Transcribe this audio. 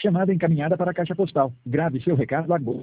Chamada encaminhada para a caixa postal. Grave seu recado agora.